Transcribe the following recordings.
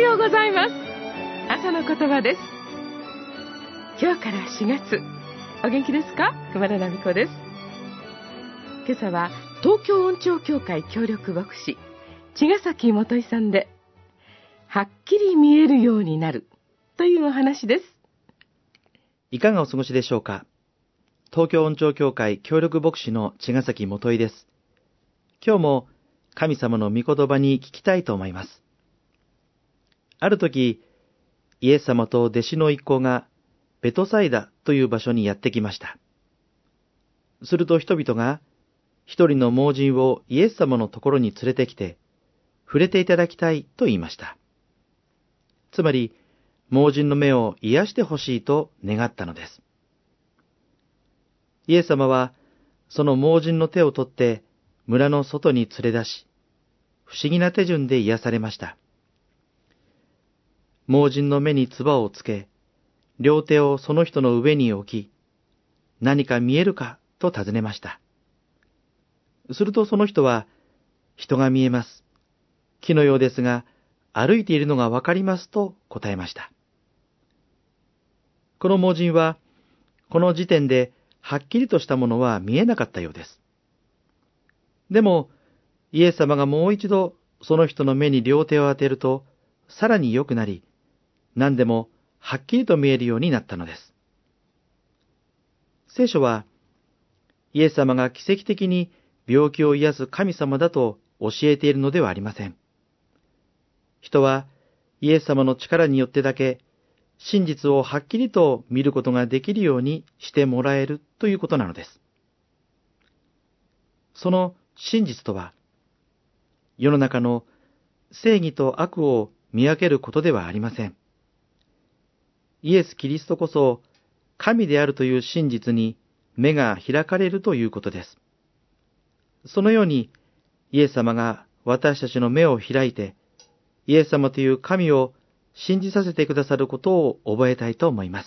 ようございます。朝の言葉です。今日から4月、お元気ですか？熊田奈美子です。今朝は東京音聴協会協力牧師茅ヶ崎元井さんで、はっきり見えるようになるというお話です。 いかがお過ごしでしょうか。東京音聴協会協力牧師の茅ヶ崎元井です。今日も神様の御言葉に聞きたいと思います。ある時、イエス様と弟子の一行がベトサイダという場所にやってきました。すると人々が一人の盲人をイエス様のところに連れてきて、触れていただきたいと言いました。つまり、盲人の目を癒してほしいと願ったのです。イエス様はその盲人の手を取って村の外に連れ出し、不思議な手順で癒されました。盲人の目に唾をつけ、両手をその人の上に置き、何か見えるかと尋ねました。するとその人は、人が見えます。木のようですが、歩いているのがわかりますと答えました。この盲人は、この時点ではっきりとしたものは見えなかったようです。でも、イエス様がもう一度その人の目に両手を当てると、さらに良くなり、何でもはっきりと見えるようになったのです。聖書は、イエス様が奇跡的に病気を癒す神様だと教えているのではありません。人はイエス様の力によってだけ真実をはっきりと見ることができるようにしてもらえるということなのです。その真実とは、世の中の正義と悪を見分けることではありません。イエス・キリストこそ神であるという真実に目が開かれるということです。そのようにイエス様が私たちの目を開いて、イエス様という神を信じさせてくださることを覚えたいと思います。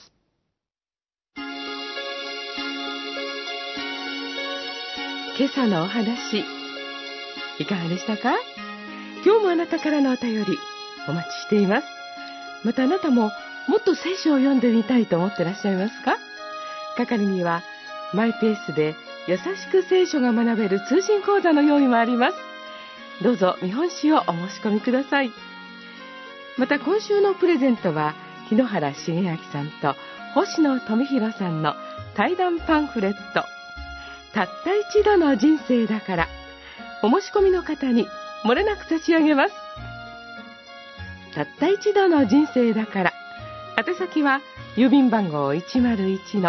今朝のお話、いかがでしたか？今日もあなたからのお便りお待ちしています。またあなたももっと聖書を読んでみたいと思ってらっしゃいますか？係にはマイペースで優しく聖書が学べる通信講座の用意もあります。どうぞ見本紙をお申し込みください。また今週のプレゼントは、日野原重明さんと星野富弘さんの対談パンフレット、たった一度の人生だから、お申し込みの方に漏れなく差し上げます。たった一度の人生だから、宛先は郵便番号 101-8691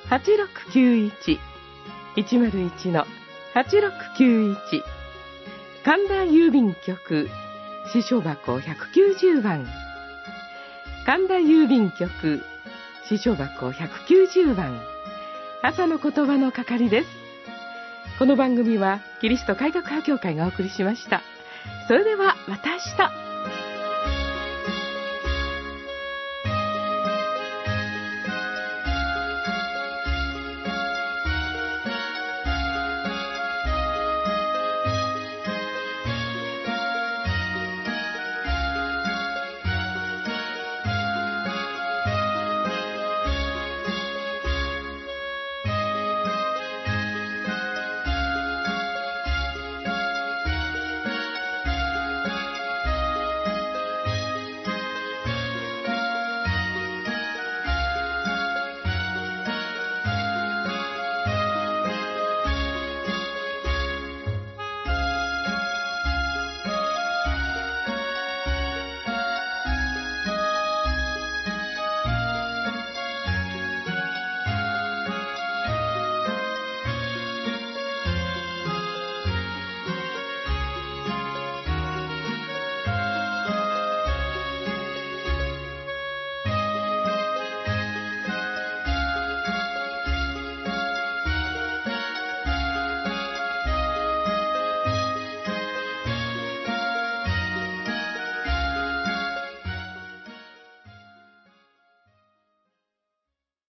101-8691、神田郵便局支所箱190番、神田郵便局支所箱190番、朝の言葉の係です。この番組はキリスト改革派協会がお送りしました。それではまた明日。